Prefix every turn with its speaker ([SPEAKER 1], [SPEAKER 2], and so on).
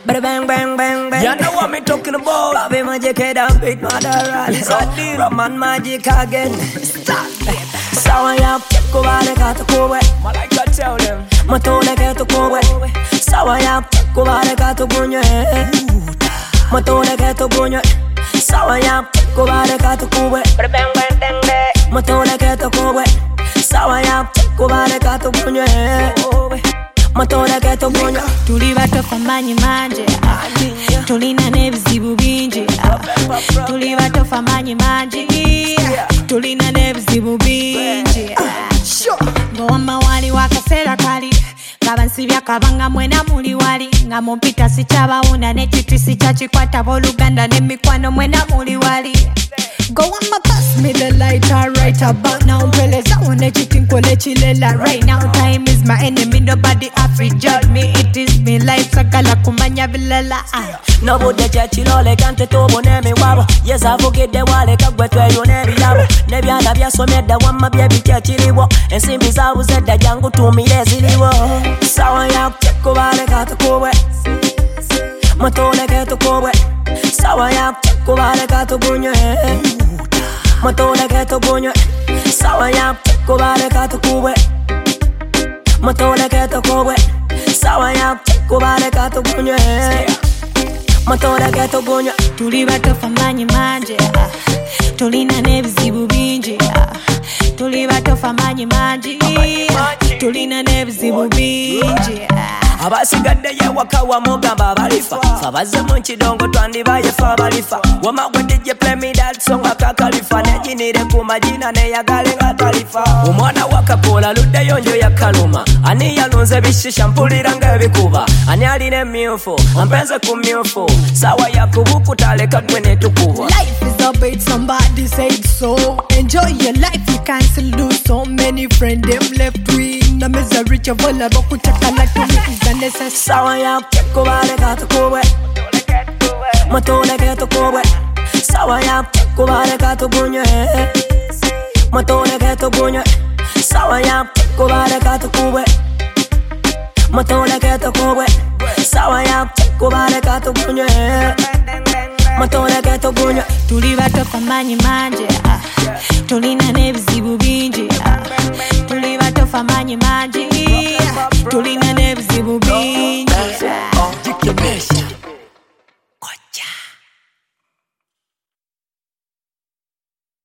[SPEAKER 1] Bada bang bang bang bang.
[SPEAKER 2] You know what me talking about?
[SPEAKER 1] Bobby magic head and beat mother rally. Roman magic again. Stop. Sawa ya kubale kato kuwe.
[SPEAKER 2] Malaika tell them.
[SPEAKER 1] Matole keto kuwe. Sawa ya kubale kato bunye. Matole keto bunye. Sawa ya kubale kato kuwe. Bada bang bang bang bang. Matole keto kuwe. Sawa ya kubale kato bunye. Matole keto bunye.
[SPEAKER 3] Tuli bato famanyi manje. Tulina n'ebizibu bingi. Tuli bato famanyi mangi. Tulina n'ebizibu bingi. Ng'owamma wali wakaseera kali. Ng'abansibya kabanga mwena muli wali. Nga mumpita sikyabawunda n'ekiti sikyakikwata b'Oluganda n'emikwano mwena muli wali. Go on my pass me the lighter right about now. Peleza one cheating kole chilela right now. Time is my enemy, nobody have to judge me. It is me life sakala kumanya bilala.
[SPEAKER 1] No bude chachilole kante tobo nemi wabo. Yes I forget the wale kagwe tweyo nebi labo. Nebi alabya someda wama byebi chachiliwo. Ensimbi zawu zedda jangu tumile ziliwo. Sawa ya kubale kato kuwe. Matole keto kuwe. Sawa ya kubale kato bunye. Matole keto bunye. Sawa ya kubale kato kuwe. Matole keto kuwe. Sawa ya kubale kato bunye. Matole keto bunye.
[SPEAKER 3] Tuli bato famanyi manje. Tulina n'ebizibu bingi. Tuli bato famanyi mangi. Tulina n'ebizibu bingi.
[SPEAKER 2] Abasigadde yewaka wamugamba abalifa. Fabaze mu kidongo twandibaye fa abalifa. Wamagwe DJ play me that song akakalifa. Nejinire ku majina neyagale nga talifa. Omwana wakapola luddeyo njo yakaluma. Ani yalunze bishisha mpulira ng'ebikuba. Ani alina emyufu ampenze ku myufu. Sawa yakubuku taleka gwe netukuba.
[SPEAKER 3] Life is a bait, somebody said so. Enjoy your life, you can't still lose so many friends. Them left we in the misery. Chavala bakutaka like to me is unnecessary.
[SPEAKER 1] Sawa ya kubale kato kuwe. Matole keto kuwe. Sawa ya kubale kato bunye. Matole keto bunye. Sawa ya kubale kato kuwe. Matole keto kuwe. Sawa ya kubale kato bunye. Matole keto bunye.
[SPEAKER 3] Tuli bato famanyi manje. Tulina n'ebizibu bingi. Tuli bato famanyi mangi. Tulina n'ebizibu bingi.